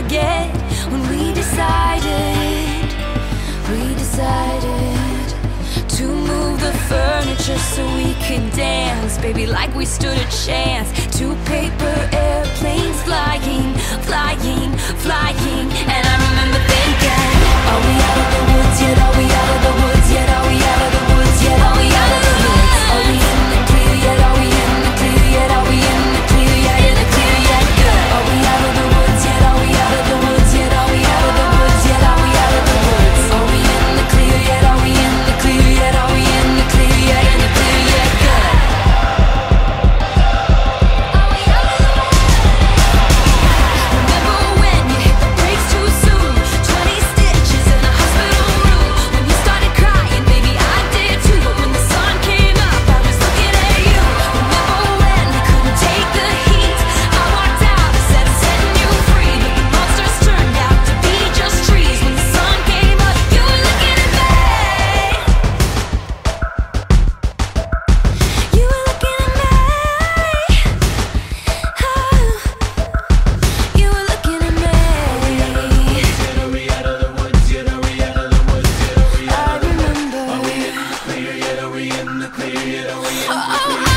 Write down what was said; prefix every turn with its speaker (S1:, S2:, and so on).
S1: forget when we decided to move the furniture so we could dance, baby, like we stood a chance. Two paper airplanes flying, flying, flying. And I remember thinking, are we out of the woods yet? Are we out of the woods yet? Are we out of the woods yet? Are we out of the woods? Are we in the clear yet? Are we in the clear yet? Are we in the clear yet? In the clear yet? Good. Are we out of the woods yet? Are we out of the woods yet? Are we out of the woods yet? Are we out of the woods? Are we in the clear yet? Are we in the clear yet? Are we in the clear yet? In the clear yet? Good. Are we out of the woods? Remember when you hit the brakes too soon? 20 stitches in a hospital room. When you started crying, baby, I did too. But when the sun came up, I was looking at you. Remember when we couldn't take the heat? I walked out and said I'm setting you free. But the monsters turned out to be just trees. When the sun came up, you were looking at me. You were looking at me. Oh, you were looking at me.
S2: Are we out of the woods yet? Are we out of the woods yet? Are we out
S1: I
S2: of the woods?
S1: remember.
S2: Are we in the clear yet? Are we in the clear yet? Are we in the clear yet?
S1: Oh,